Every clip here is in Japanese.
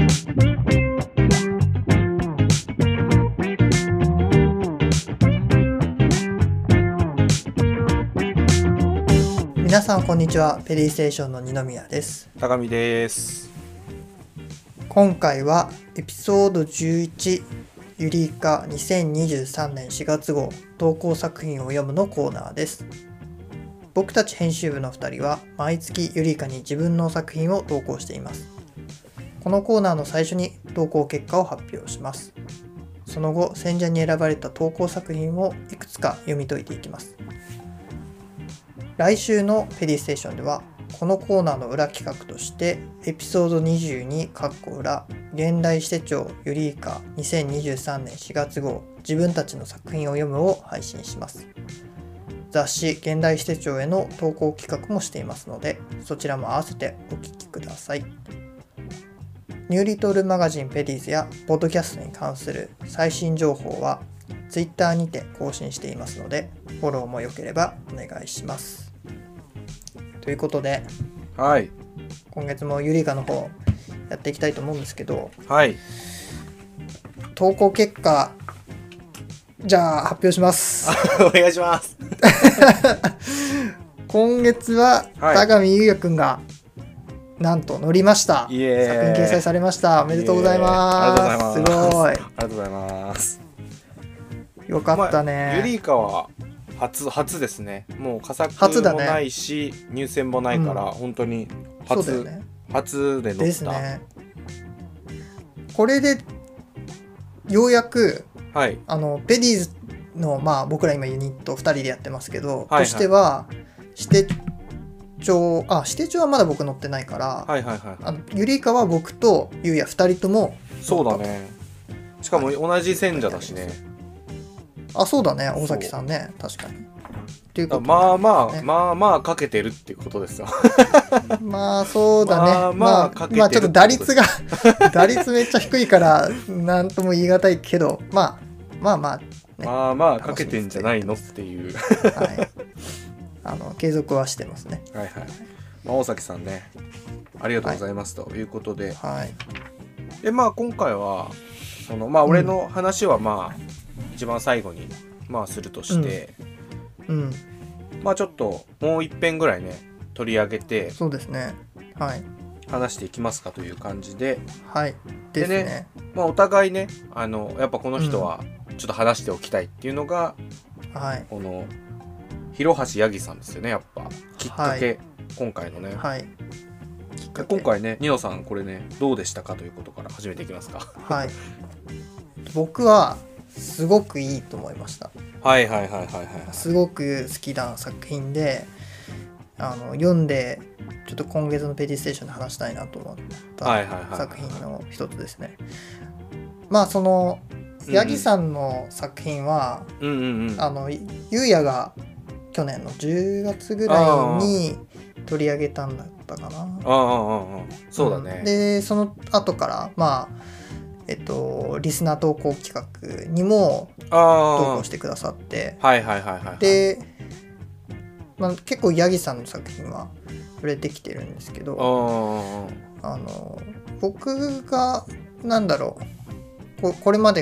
皆さんこんにちは。ペリーステーションの二宮です。 高見です。 今回はエピソード11ユリイカ2023年4月号投稿作品を読むのコーナーです。僕たち編集部の2人は毎月ユリイカに自分の作品を投稿しています。このコーナーの最初に投稿結果を発表します。その後選者に選ばれた投稿作品をいくつか読み解いていきます。来週のペリーステーションではこのコーナーの裏企画としてエピソード22裏現代史手帳ユリイカ2023年4月号自分たちの作品を読むを配信します。雑誌現代史手帳への投稿企画もしていますのでそちらも合わせてお聞きください。ニューリトルマガジンペリーズやポッドキャストに関する最新情報は Twitter にて更新していますのでフォローもよければお願いします。ということで、 はい、 今月もユリイカの方やっていきたいと思うんですけど、 はい、 投稿結果じゃあ発表しますお願いします今月は高見優也くんがなんと乗りました。作品掲載されました。おめでとうございます。 ありがとうございます。 すごい。 ありがとうございます。 よかったね。 ユリイカは初ですね。もう佳作もないし、入選もないから、本当に初で乗った。 ですね。これでようやく、 はい、 ペディーズの、僕ら今ユニット2人でやってますけど、としては指定帳はまだ僕乗ってないから、ユリイカは僕とユウヤ2人ともそうだね。しかも同じ選者だしね。 そうだね、大崎さんね、確かに。っていうこと、ね、 まあかけてるっていうことですよそうだね。ちょっと打率めっちゃ低いからなんとも言い難いけど、ね、 かけてんじゃないのっていうはい、継続はしてますね。 はいはい。大崎さんね、ありがとうございます、ということで、 はい。 で今回は俺の話は一番最後にするとして、ちょっともう一遍ぐらいね取り上げて、 そうですね、はい、 話していきますかという感じで、 はいですね。 お互いねやっぱこの人はちょっと話しておきたいっていうのが、この広橋ヤギさんですよね。やっぱきっかけ、今回のね、今回ね、ニノさんこれねどうでしたかということから始めていきますか。 はい、僕はすごくいいと思いました。すごく好きな作品で、読んでちょっと今月のペディステーションで話したいなと思った作品の一つですね。そのヤギさんの作品は、ゆうやが去年の10月ぐらいに取り上げたんだったかな。 そうだね。 でその後からリスナー投稿企画にも投稿してくださって、で、結構ヤギさんの作品は触れてきてるんですけど、僕がこれまで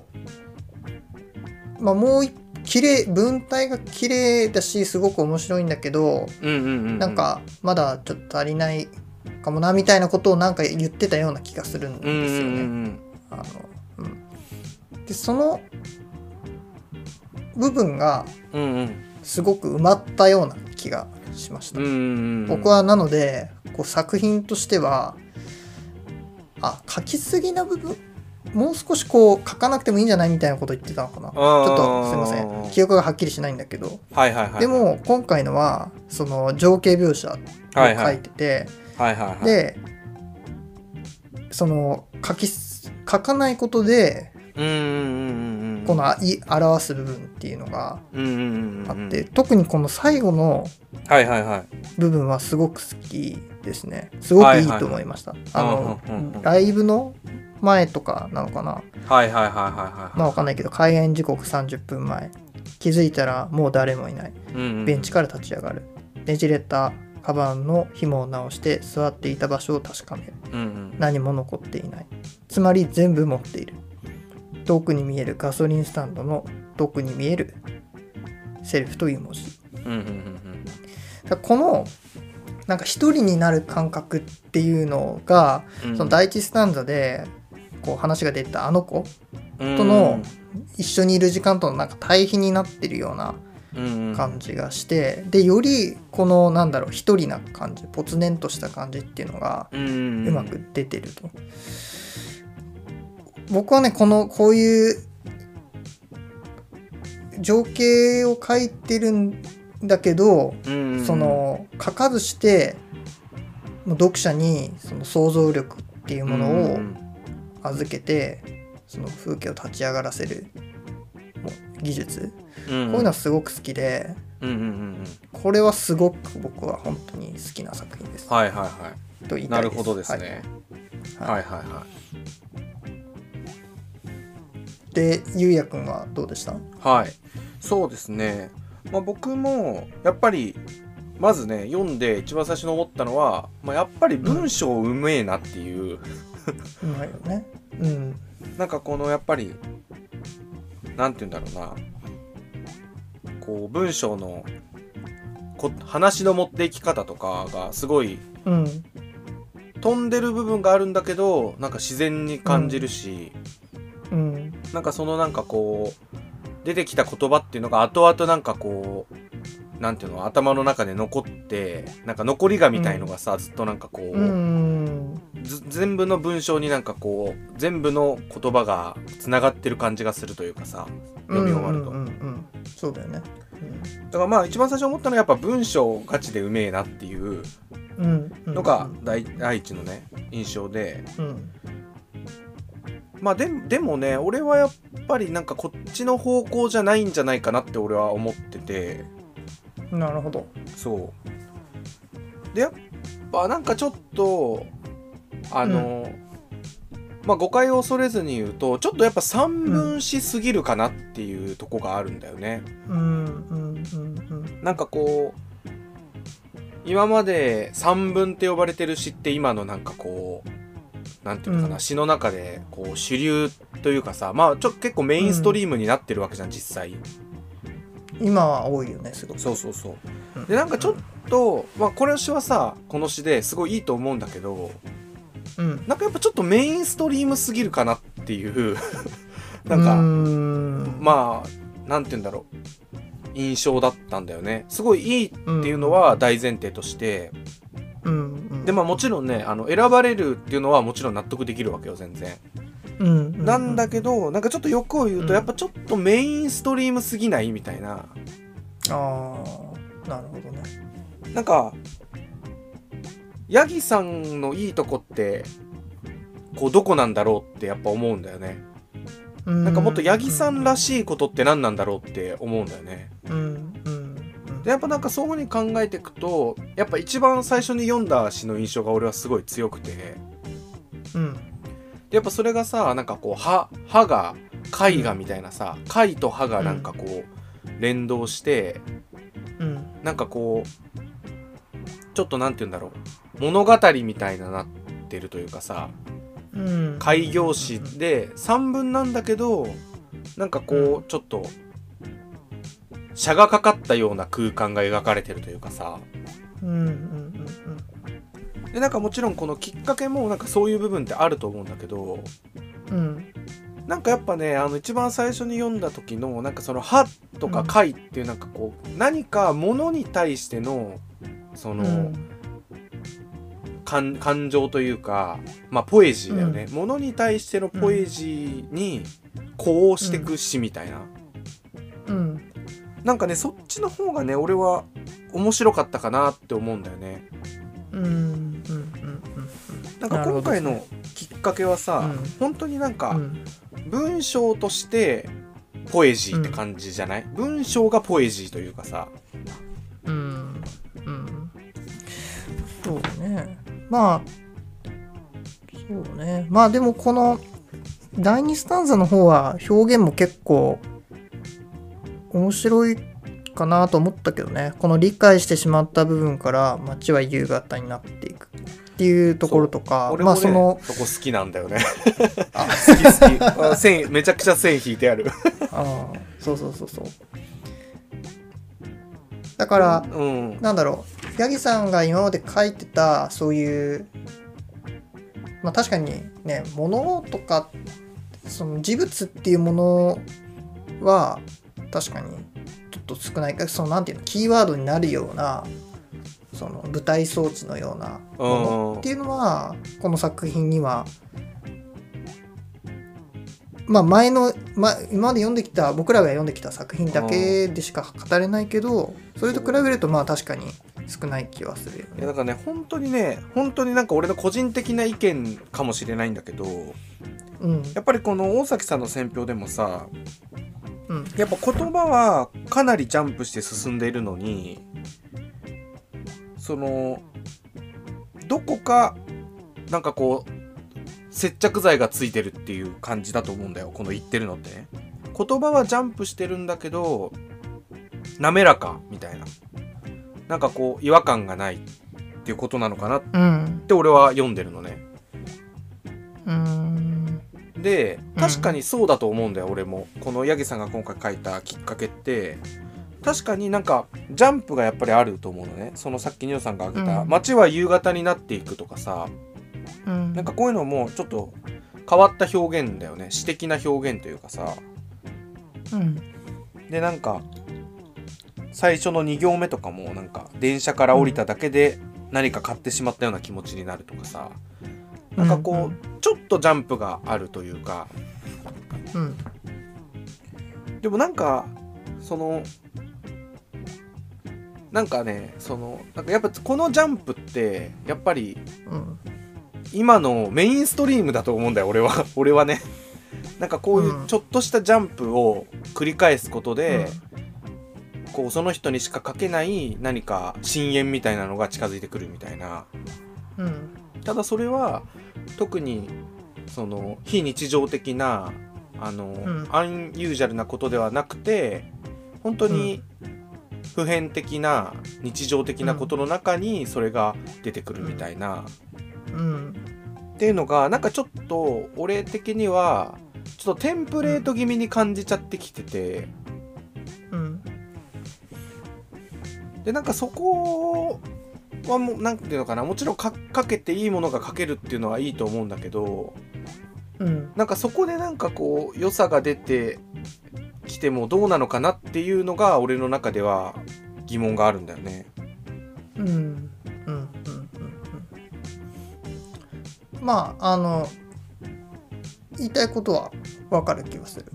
もう文体が綺麗だしすごく面白いんだけど、まだちょっと足りないかもなみたいなことを言ってたような気がするんですよね。でその部分がすごく埋まったような気がしました。僕はなので作品としては書きすぎな部分もう少し書かなくてもいいんじゃないみたいなこと言ってたのかな。ちょっとすいません、記憶がはっきりしないんだけど、でも今回のはその情景描写を書いてて、でその書かないことでこの表す部分っていうのがあって、特にこの最後の部分はすごく好きですね。すごくいいと思いました。ライブの前とかなのかな。わかんないけど開演時刻30分前、気づいたらもう誰もいない、ベンチから立ち上がる、ねじれたカバンの紐を直して座っていた場所を確かめる、何も残っていない。つまり全部持っている。遠くに見えるガソリンスタンドの遠くに見えるセルフという文字、このなんか一人になる感覚っていうのが、その第一スタンザでこう話が出たあの子との一緒にいる時間とのなんか対比になってるような感じがして、でよりこのなんだろう一人な感じ、ポツネンとした感じっていうのがうまく出てると。僕はねこういう情景を描いてるんだけど、その書かずして読者にその想像力っていうものを預けて、その風景を立ち上がらせる技術、こういうのはすごく好きで、これはすごく僕は本当に好きな作品です。 はいはいはい。 と言いたいです。 なるほどですね。はいはいはい。 で、ゆうやくんはどうでした？ はい、そうですね。僕もやっぱりまずね読んで一番最初に思ったのは、やっぱり文章うめえなっていう、 うまいよね。 なんかこのやっぱりなんて言うんだろうな、こう文章の話の持っていき方とかがすごい、飛んでる部分があるんだけどなんか自然に感じるし、なんかそのなんかこう出てきた言葉っていうのが後々なんかこうなんていうの頭の中で残って、なんか残りがみたいのがさ、ずっとなんかこう、全部の文章になんかこう全部の言葉がつながってる感じがするというかさ、読み終わると、 そうだよね。 だから一番最初思ったのはやっぱ文章ガチでうめえなっていうのが第一のね印象で、でもね俺はやっぱりなんかこっちの方向じゃないんじゃないかなって俺は思ってて。 なるほど。 そうでやっぱなんかちょっと誤解を恐れずに言うとちょっとやっぱ三分しすぎるかなっていうとこがあるんだよね。なんかこう今まで三分って呼ばれてる詩って今のなんかこうなんていうのかな、詩の中でこう主流というかさ、結構メインストリームになってるわけじゃん、実際。 今は多いよね、すごく。 そう。でなんかちょっとこの詩はさこの詩ですごいいいと思うんだけど、なんかやっぱちょっとメインストリームすぎるかなっていうなんかなんて言うんだろう印象だったんだよね。すごいいいっていうのは大前提として、でもちろんね選ばれるっていうのはもちろん納得できるわけよ全然。なんだけどなんかちょっと欲を言うとやっぱちょっとメインストリームすぎないみたいな。 なるほどね。 なんかヤギさんのいいとこってこうどこなんだろうってやっぱ思うんだよね。なんかもっとヤギさんらしいことって何なんだろうって思うんだよね。でやっぱなんかそういう風に考えていくとやっぱ一番最初に読んだ詩の印象が俺はすごい強くて、でやっぱそれがさなんかこう歯が絵画みたいなさ、貝と歯がなんかこう連動して、なんかこうちょっとなんて言うんだろう物語みたいなってるというかさ、開業詩で3文なんだけどなんかこうちょっと車がかかったような空間が描かれてるというかさ、でなんかもちろんこのきっかけもなんかそういう部分ってあると思うんだけど、なんかやっぱね一番最初に読んだ時のなんかその歯とか貝っていうなんかこう何か物に対してのその、感情というかポエジーだよね、物に対してのポエジーに呼応してく詩みたいな、なんかねそっちの方がね俺は面白かったかなって思うんだよね。なんか今回のきっかけはさ、本当になんか文章としてポエジーって感じじゃない？文章がポエジーというかさ。 そうね。そうね。でもこの第2スタンザの方は表現も結構面白かなと思ったけどね。この理解してしまった部分から街は夕方になっていくっていうところとか、 俺もね、そこ好きなんだよね。好きめちゃくちゃ線引いてある。 そうだから、なんだろう、ヤギさんが今まで書いてたそういう、まあ確かにね、物とかその事物っていうものは確かにちょっと少ないか、そのなんていうの、キーワードになるようなその舞台装置のようなものっていうのはこの作品には、まあ今まで読んできた、僕らが読んできた作品だけでしか語れないけど、それと比べるとまあ確かに少ない気はするよね。 いやだからね、本当になんか俺の個人的な意見かもしれないんだけど、やっぱりこの大崎さんの選評でもさ、やっぱ言葉はかなりジャンプして進んでいるのに、そのどこかなんかこう接着剤がついてるっていう感じだと思うんだよ、この言ってるのってね。言葉はジャンプしてるんだけど滑らかみたいな、なんかこう違和感がないっていうことなのかなって俺は読んでるのね。で確かにそうだと思うんだよ、俺も。このヤギさんが今回書いたきっかけって確かになんかジャンプがやっぱりあると思うのね。そのさっきニオさんが挙げた、街は夕方になっていくとかさ、なんかこういうのもちょっと変わった表現だよね、詩的な表現というかさ、でなんか最初の2行目とかもなんか電車から降りただけで何か買ってしまったような気持ちになるとかさ、なんかこうちょっとジャンプがあるというか、でもなんかそのなんかね、そのなんかやっぱこのジャンプってやっぱり、今のメインストリームだと思うんだよ、俺はね。なんかこういうちょっとしたジャンプを繰り返すことで、こうその人にしか書けない何か深淵みたいなのが近づいてくるみたいな。ただそれは特にその非日常的なアンユージャルなことではなくて、本当に普遍的な日常的なことの中にそれが出てくるみたいな、っていうのがなんかちょっと俺的にはちょっとテンプレート気味に感じちゃってきてて、でなんかそこはもうなんていうのかな、もちろん書けていいものが書けるっていうのはいいと思うんだけど、なんかそこでなんかこう良さが出てきてもどうなのかなっていうのが俺の中では疑問があるんだよね。 まあ言いたいことは分かる気がする。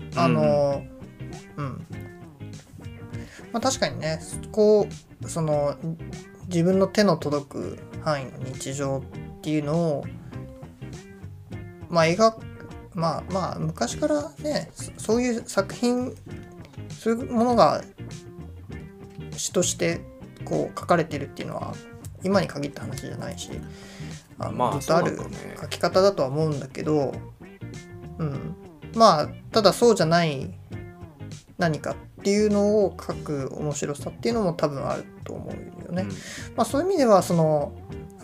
まあ確かにね、こうその自分の手の届く範囲の日常っていうのをまあ昔からね、そういう作品、そういうものが詩としてこう書かれてるっていうのは今に限った話じゃないし、ずっとある書き方だとは思うんだけど、まあただそうじゃない何かっていうのを書く面白さっていうのも多分あると思うよね。まあそういう意味ではその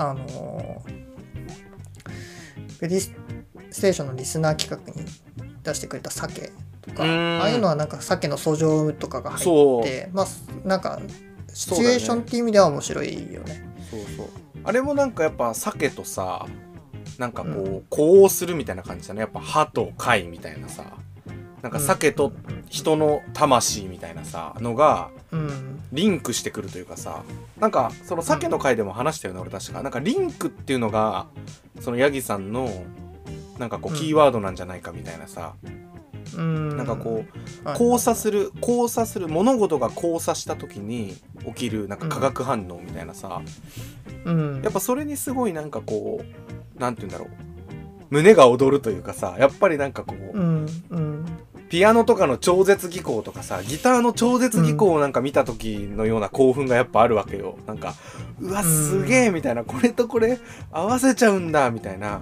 ペディステーションのリスナー企画に出してくれた鮭とか、ああいうのはなんか鮭の訴状とかが入って、まあなんかシチュエーションっていう意味では面白いよね。 あれもなんかやっぱ鮭とさ、なんかこう呼応するみたいな感じだね。やっぱ歯と貝みたいなさ、なんか鮭と人の魂みたいなさのがリンクしてくるというかさ、なんかその鮭の回でも話したよね、俺確か。なんかリンクっていうのがそのヤギさんのなんかこうキーワードなんじゃないかみたいなさ、なんかこう交差する物事が交差した時に起きるなんか化学反応みたいなさ、やっぱそれにすごいなんかこうなんて言うんだろう、胸が躍るというかさ、やっぱりなんかこう、ピアノとかの超絶技巧とかさ、ギターの超絶技巧をなんか見た時のような興奮がやっぱあるわけよ。なんかうわすげえみたいな、これとこれ合わせちゃうんだみたいな。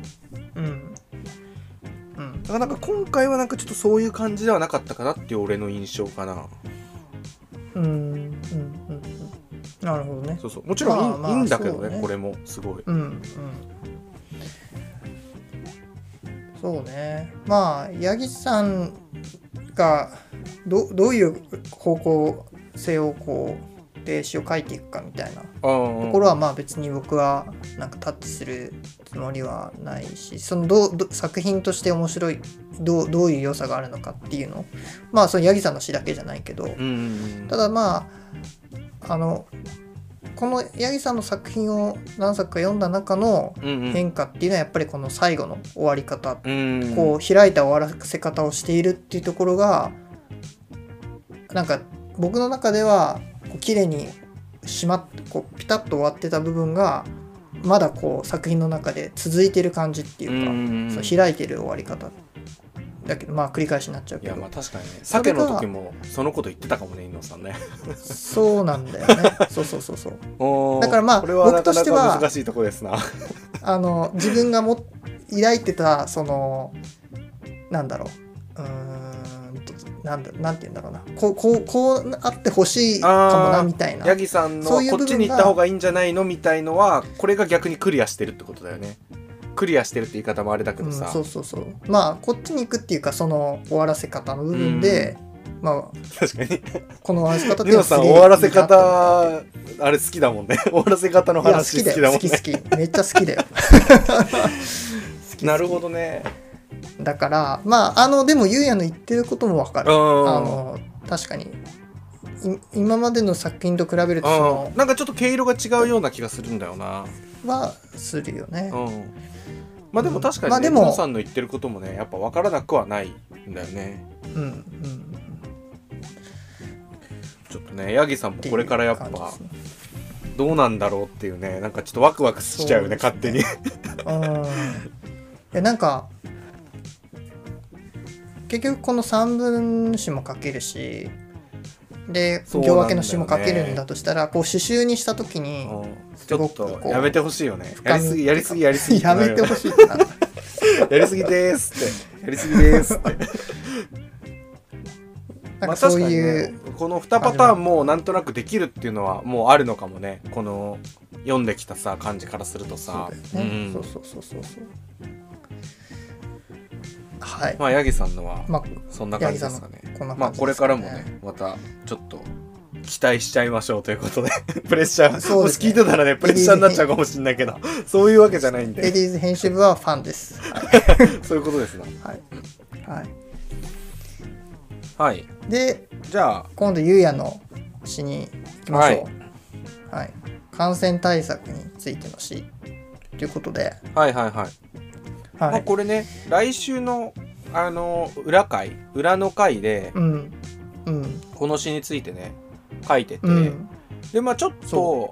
だからなんか今回はなんかちょっとそういう感じではなかったかなっていう俺の印象かな。 なるほどね。 そうそう、もちろんいいんだけどね、これもすごい。 そうね。まあ八木さんがどういう方向性をこうで詩を書いていくかみたいなところはまあ別に僕はなんかタッチするつもりはないし、その作品として面白いどういう良さがあるのかっていうの、まあその八木さんの詩だけじゃないけど、ただまあこの八木さんの作品を何作か読んだ中の変化っていうのはやっぱりこの最後の終わり方、こう開いた終わらせ方をしているっていうところがなんか僕の中ではこう綺麗にこうピタッと終わってた部分がまだこう作品の中で続いてる感じっていうか、そう開いてる終わり方だけど、まあ繰り返しになっちゃうけど。 いやまあ確かにね、鮭の時もそのこと言ってたかもね、伊野さんね。 そうなんだよね。そうだからまあこれはなかなか難しいとこですな。 自分が抱いてたそのなんだろう、なんて言うんだろうな、こうあってほしいかもなみたいな、 八木さんのこっちに行った方がいいんじゃないのみたいのは、これが逆にクリアしてるってことだよね。クリアしてるって言い方もあれだけどさ、 まあこっちに行くっていうか、その終わらせ方の部分で、まあ確かにこの終わらせ方ってニノさん終わらせ方あれ好きだもんね。終わらせ方の話好きだもんね。 好きめっちゃ好きだよ。 なるほどね。 だからまあでもゆうやの言ってることもわかる。確かに今までの作品と比べるとなんかちょっと毛色が違うような気がするんだよな。 はするよね。 まあでも確かにね、ニノさんの言ってることもね、やっぱ分からなくはないんだよね。ちょっとね、八木さんもこれからやっぱどうなんだろうっていうね、なんかちょっとワクワクしちゃうよね、勝手に。 なんか結局この三分詩も書けるし、で行分けの詩も書けるんだとしたら、こう詩集にした時にちょっとやめてほしいよね。やりすぎやめてほしいってなやりすぎですってやりすぎですってまあ確かにね、この2パターンもなんとなくできるっていうのはもうあるのかもね、この読んできたさ感じからするとさ。そうはい。まあ八木さんのはそんな感じですかね。まあこれからもね、またちょっと期待しちゃいましょうということでプレッシャー、もし聞いてたらねプレッシャーになっちゃうかもしれないけど、そういうわけじゃないんで。 エディーズ編集部はファンです。 そういうことですね。 はい。で、 じゃあ今度ゆうやの詩に行きましょう。はい。感染対策についての詩ということで。まあこれね、来週の裏の回で、この詩についてね書いてて、でまあちょっと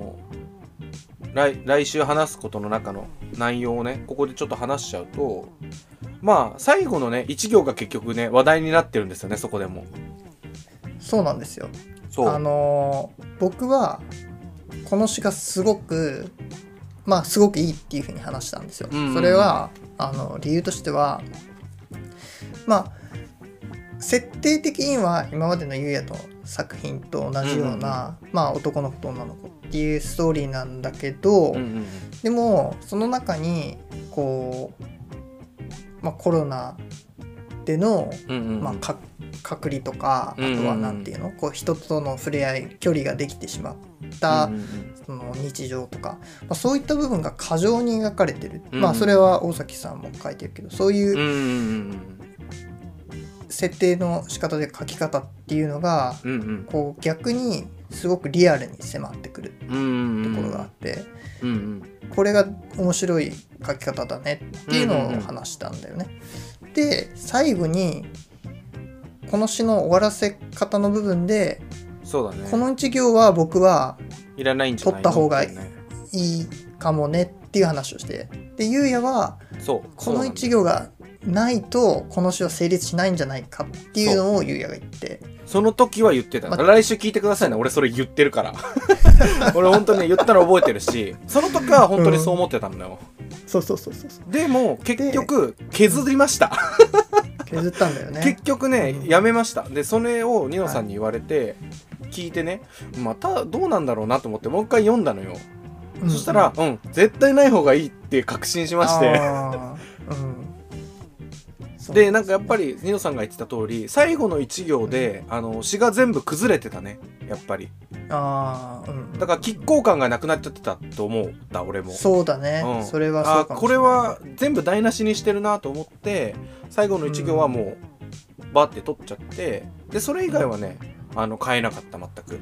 来週話すことの中の内容をねここでちょっと話しちゃうと、まあ最後のね一行が結局ね話題になってるんですよね、そこでも。そうなんですよ。僕はこの詩がすごくいいっていうふうに話したんですよ。それは理由としては、まあ設定的には今までのゆうやの作品と同じような、まあ男の子と女の子っていうストーリーなんだけど、でもその中にこう、コロナでの、隔離とか、あとはなんていうの、こう人との触れ合い距離ができてしまったその日常とか、そういった部分が過剰に描かれてる、それは大崎さんも書いてるけど、そういう設定の仕方で書き方っていうのが、こう逆にすごくリアルに迫ってくるところがあって、これが面白い書き方だねっていうのを話したんだよね。で最後にこの詩の終わらせ方の部分で、この一行は僕はいらないんじゃないの、 取った方がいいかもねっていう話をして、でゆうやはこの一行がないとこの詩は成立しないんじゃないかっていうのをゆうやが言って、 その時は言ってた、来週聞いてくださいね、俺それ言ってるから俺本当にね言ったら覚えてるし、その時は本当にそう思ってたんだよ。でも結局削りました削ったんだよね。 結局ね、やめました。でそれをニノさんに言われて、 聞いてね、またどうなんだろうなと思ってもう一回読んだのよ。そしたら、絶対ない方がいいって確信しまして。でなんかやっぱりニノさんが言ってた通り、最後の一行で詩が全部崩れてたね、やっぱり。だから拮抗感がなくなっちゃってたと思った俺も。 そうだね、それはそうかもしれない。 これは全部台無しにしてるなと思って、最後の一行はもうバッて取っちゃって、でそれ以外はね変えなかった、全く。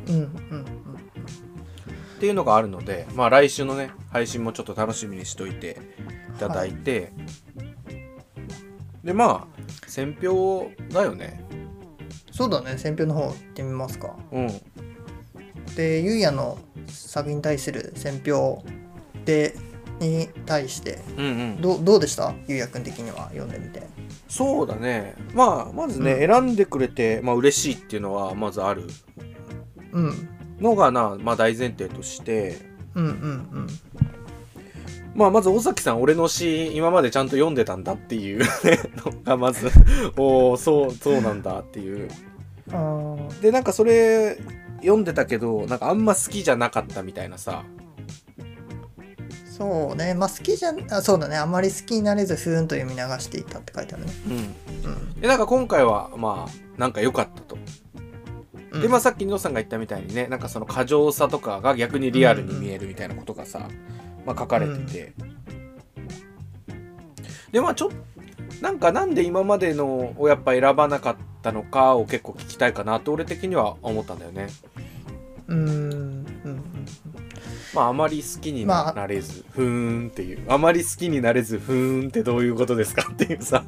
っていうのがあるので、まあ来週のね配信もちょっと楽しみにしといていただいて、でまあ選評だよね。 そうだね、選評の方行ってみますか。でゆうやの作品に対する選評に対して、どうでした、ゆうやくん的には読んでみて。 そうだね、まずね、選んでくれて嬉しいっていうのはまずあるのがまあ大前提として、まず尾崎さん俺の詩今までちゃんと読んでたんだっていうのがまずそうなんだっていう。でなんかそれ読んでたけどなんかあんま好きじゃなかったみたいなさ。 そうね、好きじゃそうだね、あまり好きになれずふーんと読み流していたって書いてあるね。 でなんか今回はなんか良かったと。でさっきニノさんが言ったみたいにね、なんかその過剰さとかが逆にリアルに見えるみたいなことがさ、書かれてて、でなんで今までのをやっぱ選ばなかったのかを結構聞きたいかなと俺的には思ったんだよね。あまり好きになれず、ふーんっていう、あまり好きになれずふーんってどういうことですかっていうさ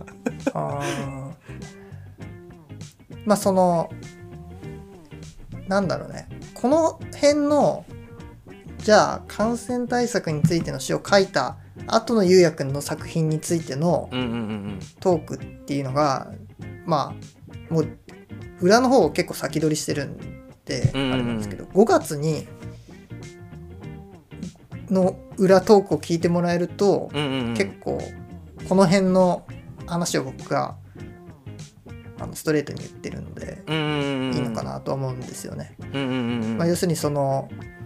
そのなんだろうね、この辺のじゃあ感染対策についての詩を書いた後のゆうやくんの作品についてのトークっていうのがもう裏の方を結構先取りしてるんであれなんですけど、5月にの裏トークを聞いてもらえると、結構この辺の話を僕がストレートに言ってるのでいいのかなと思うんですよね。要するにその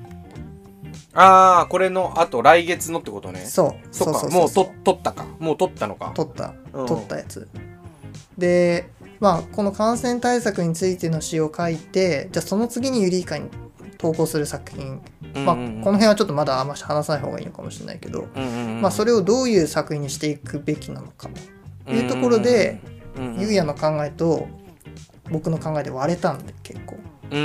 これのあと来月のってことね。 そうもう取ったか、もう取ったのか、 取ったやつで、この感染対策についての詩を書いて、じゃあその次にユリイカに投稿する作品、この辺はちょっとまだあんまり話さない方がいいのかもしれないけど、それをどういう作品にしていくべきなのかというところで、ゆうやの考えと僕の考えで割れたんで、結構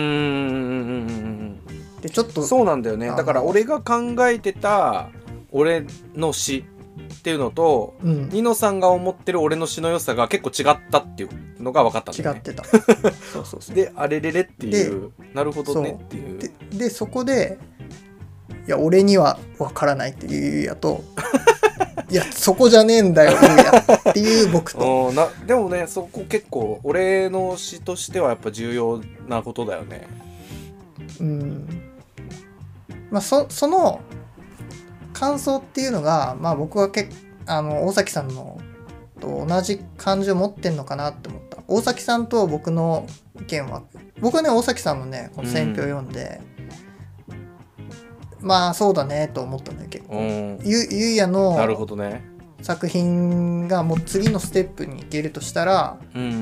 でちょっとそうなんだよね。だから俺が考えてた俺の詩っていうのと、ニノさんが思ってる俺の詩の良さが結構違ったっていうのが分かったんだよね。 違ってたそうであれれれっていう、なるほどねっていう。 でそこでいや俺には分からないっていうゆうやといやそこじゃねえんだよゆうやっていう僕とでもね、そこ結構俺の詩としてはやっぱ重要なことだよね。 その感想っていうのが、僕は大崎さんのと同じ感じを持ってんのかなって思った。大崎さんと僕の意見は、僕はね大崎さんのねこの選評を読んで、そうだねと思ったんだけど、ゆうやのなるほどね作品がもう次のステップに行けるとしたら、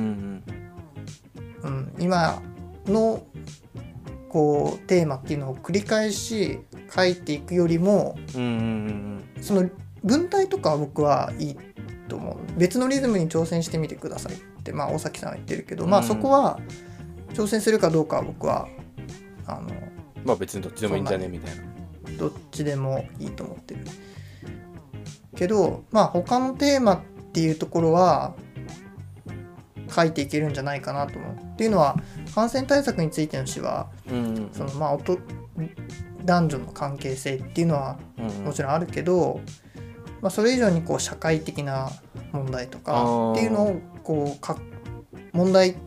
今のこうテーマっていうのを繰り返し書いていくよりも、その文体とかは僕はいいと思う。別のリズムに挑戦してみてくださいって大崎さんは言ってるけど、そこは挑戦するかどうかは僕は別にどっちでもいいんじゃねみたいな。 どっちでもいいと思ってるけど、他のテーマっていうところは書いていけるんじゃないかなと思う。っていうのは感染対策についての詩は、その男女の関係性っていうのはもちろんあるけど、それ以上にこう社会的な問題とかっていうのをこう問題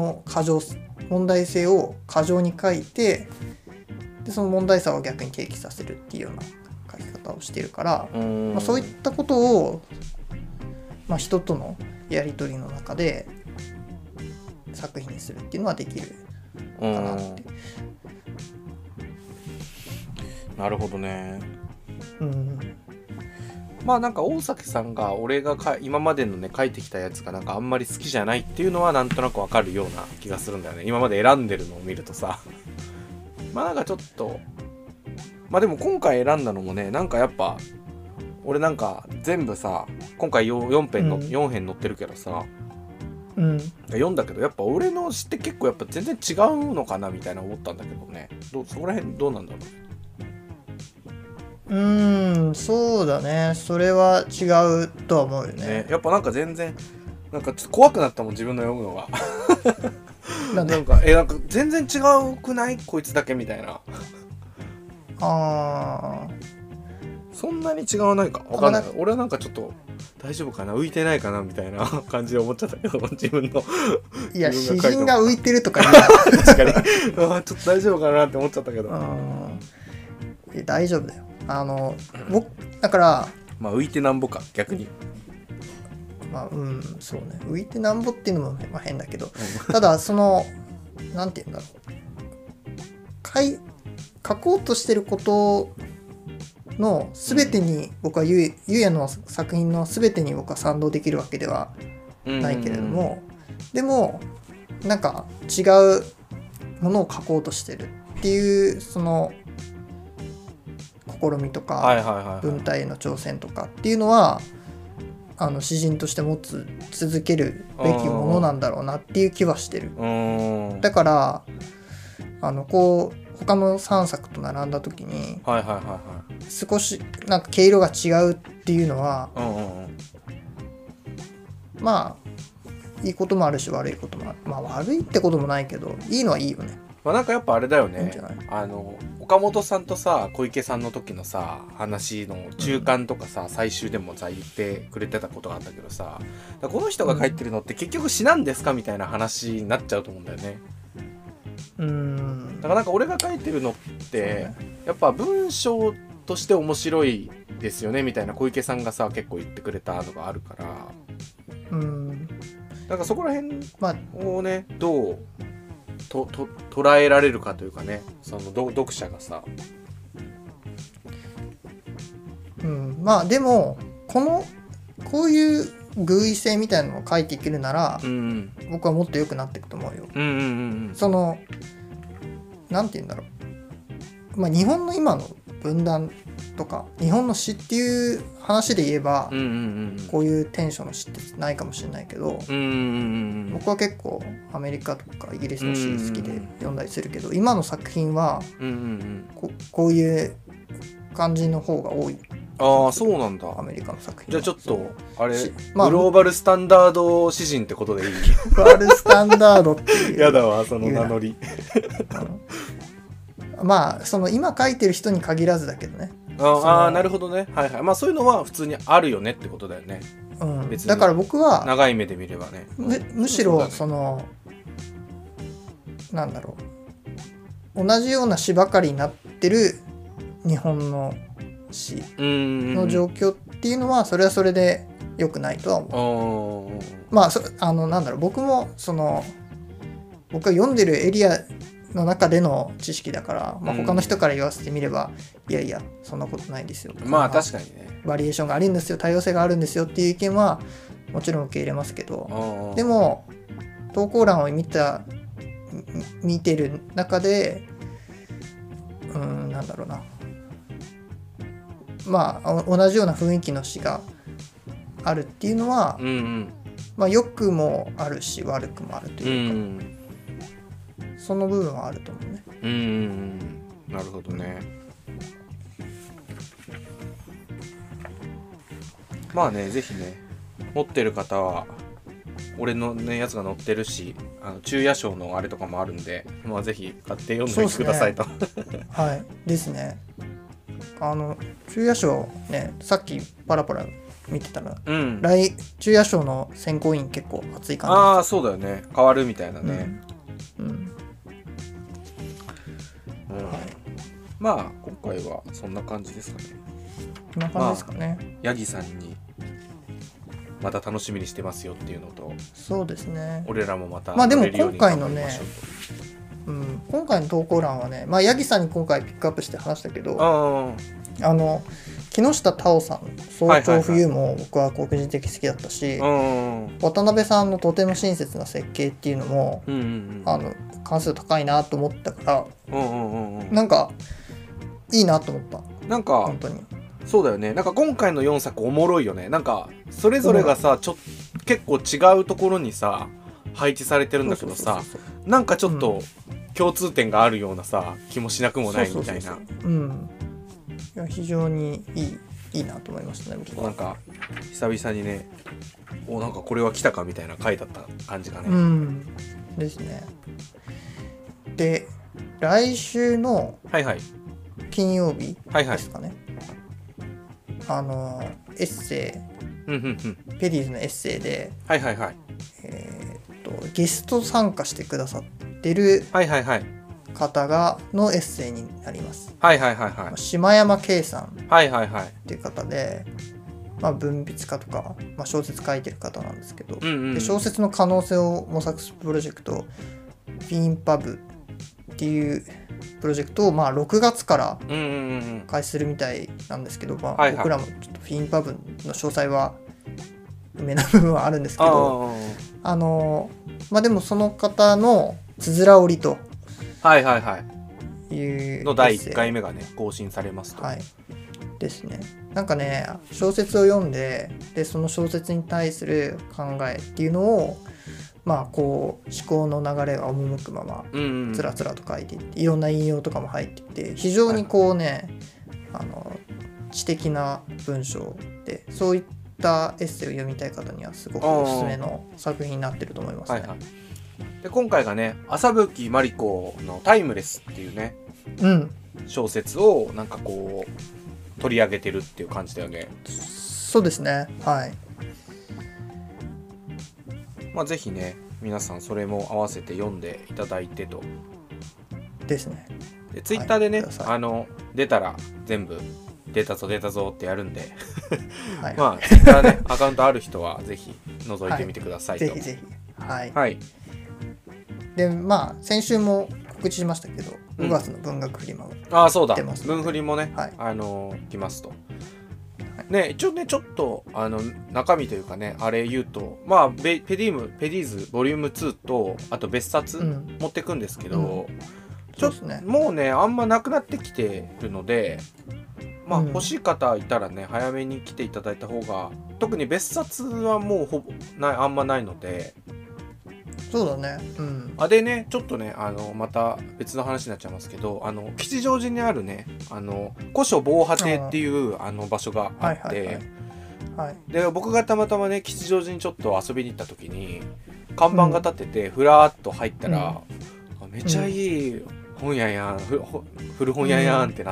性を過剰に書いて、でその問題さを逆に提起させるっていうような書き方をしているから、そういったことを、人とのやり取りの中で作品にするっていうのはできるなって。 なるほどね。 うん。 まあなんか大崎さんが俺が今までのね書いてきたやつがなんかあんまり好きじゃないっていうのはなんとなくわかるような気がするんだよね。今まで選んでるのを見るとさまあなんかちょっとまあでも今回選んだのもねなんかやっぱ俺なんか全部さ今回4編の、4編載ってるけどさ、読んだけどやっぱ俺の詩って結構やっぱ全然違うのかなみたいな思ったんだけどね。そこら辺どうなんだろう。 そうだね。それは違うとは思うよね。 やっぱなんか全然なんかちょっと怖くなったもん自分の読むのがなんかなんか全然違うくないこいつだけみたいな。そんなに違わないか分かんない。俺はなんかちょっと大丈夫かな浮いてないかなみたいな感じで思っちゃったけど自分のいや詩人が浮いてるとか確かにちょっと大丈夫かなって思っちゃったけど大丈夫だよ。僕だからまあ浮いてなんぼか逆にそうね浮いてなんぼっていうのも、まあ、変だけどただそのなんていうんだろう書こうとしてることの全てに僕はゆうやの作品の全てに僕は賛同できるわけではないけれども、でもなんか違うものを書こうとしてるっていうその試みとか文体への挑戦とかっていうのは詩人として続けるべきものなんだろうなっていう気はしてる。だからこう他の3作と並んだ時に少しなんか毛色が違うっていうのはまあいいこともあるし悪いこともある。まあ悪いってこともないけどいいのはいいよね。 まあなんかやっぱあれだよね。岡本さんとさ小池さんの時のさ話の中間とかさ、最終でもさ言ってくれてたことがあったけどさこの人が書いてるのって結局詩なんですかみたいな話になっちゃうと思うんだよね。だからなんか俺が書いてるのってやっぱ文章として面白いですよねみたいな小池さんがさ結構言ってくれたのがあるからなんかそこら辺をねどう捉えられるかというかねその読者がさまあでもこういう偶意性みたいなのを書いていけるなら、僕はもっと良くなっていくと思うよ。そのなんて言うんだろう、まあ日本の今の分断とか日本の詩っていう話で言えば、こういうテンションの詩ってないかもしれないけど、僕は結構アメリカとかイギリスの詩好きで読んだりするけど、今の作品は、こういう感じの方が多い。 ああそうなんだ。 アメリカの作品じゃあちょっとあれ、グローバルスタンダード詩人ってことでいい？ グローバルスタンダードっていうやだわその名乗りまあその今書いてる人に限らずだけどね。 なるほどね。はいはい。まあそういうのは普通にあるよねってことだよね。 別にだから僕は長い目で見ればね。 むしろそのなんだろう同じような詩ばかりになってる日本の詩の状況っていうのはそれはそれで良くないとは思う。まあなんだろう僕も僕が読んでるエリアの中での知識だから、まあ、他の人から言わせてみれば、いやいやそんなことないですよ。 まあ確かにね。 バリエーションがあるんですよ多様性があるんですよっていう意見はもちろん受け入れますけど、でも投稿欄を見てる中でなんだろうなまあ同じような雰囲気の詩があるっていうのは、まあ良くもあるし悪くもあるというか、その部分はあると思うね。 なるほどね。まあねぜひね持ってる方は俺のねやつが載ってるし昼夜賞のあれとかもあるんで、まあぜひ買って読んでくださいと。 はいですね。昼夜賞ねさっきパラパラ見てたら、昼夜賞の選考委員結構熱い感じ。 ああそうだよね変わるみたいなね。まあ今回はそんな感じですかね。 こんな感じですかね。 ヤギさんにまた楽しみにしてますよっていうのと、 そうですね。 俺らもまたまあでも今回のねうん、今回の投稿欄はね、まあ、ヤギさんに今回ピックアップして話したけど、木下太鳳さん「早朝冬」も僕は個人的に好きだったし、渡辺さんのとても親切な設計っていうのも、関数高いなと思ったから、なんかいいなと思った。 なんか本当にそうだよね。なんか今回の4作おもろいよね。なんかそれぞれがさ結構違うところにさ配置されてるんだけどさ、なんかちょっと共通点があるようなさ気もしなくもないみたいな。 いや非常にいいなと思いましたね。僕はなんか久々にね、なんかこれは来たかみたいな書いてあった感じがね。 ですね。で来週の金曜日ですかね。エッセイ、ペディーズのエッセイで、ゲスト参加してくださってる方のエッセイになります。島山圭さんっていう方で、文筆家とか、小説書いてる方なんですけど、で小説の可能性を模索するプロジェクトフィンパブっていうプロジェクトを6月から開始するみたいなんですけど、僕らもちょっとフィンパブの詳細は不明な部分はあるんですけど、でもその方のつづら折りというの第1回目がね更新されますと。 ですね。なんかね小説を読んでその小説に対する考えっていうのをこう思考の流れが赴くままつらつらと書いていっていろんな引用とかも入っていて非常にこうね、知的な文章でそういったエッセイを読みたい方にはすごくおすすめの作品になってると思いますね。 で今回がね朝吹まりこのタイムレスっていうね、小説をなんかこう取り上げてるっていう感じだよね。 そうですね。 ぜひね皆さんそれも合わせて読んでいただいてと。 ですね。 でツイッターでね、出たら全部出たぞってやるんでツイッターねアカウントある人はぜひ覗いてみてくださいと。 ぜひぜひ。で先週も告知しましたけど5月の文学フリマが出ます。 文フリもね、来ますと。ね、一応ねちょっと中身というかねあれ言うとペディーズボリューム2とあと別冊持ってくんですけど、ちょっともうねあんまなくなってきてるので欲しい方いたらね早めに来ていただいた方が、特に別冊はもうあんまないので。 そうだね。 でねちょっとねまた別の話になっちゃいますけど吉祥寺にあるね古書防波堤っていう場所があって、で僕がたまたまね吉祥寺にちょっと遊びに行った時に看板が立っててふらーっと入ったら、めちゃいい本屋やん古本屋やんってなって、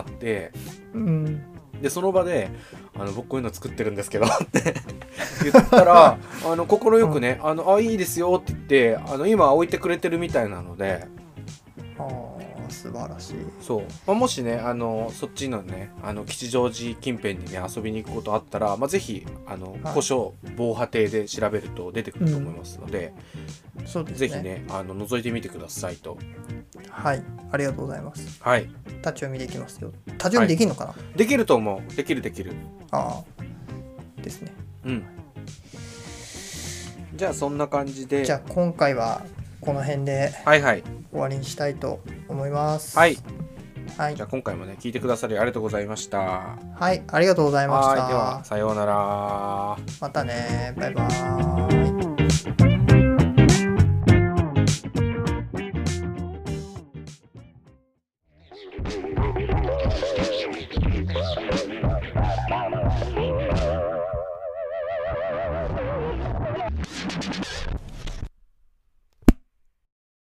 でその場で僕こういうの作ってるんですけどって言ったら快くねいいですよって言って今置いてくれてるみたいなので。 素晴らしい。 そう、もしねそっちのね吉祥寺近辺にね遊びに行くことあったら、ぜひ古書防波堤で調べると出てくると思いますので、 そうですね、 ぜひね覗いてみてくださいと。 ありがとうございます。立ち読みできますよ。立ち読みできるのかな。 できると思う。できるですね。 じゃあそんな感じで、 じゃあ今回はこの辺で終わりにしたいと思います。 じゃあ今回もね聞いてくださりありがとうございました。 ありがとうございました。 ではさようなら。 またね。バイバーイ。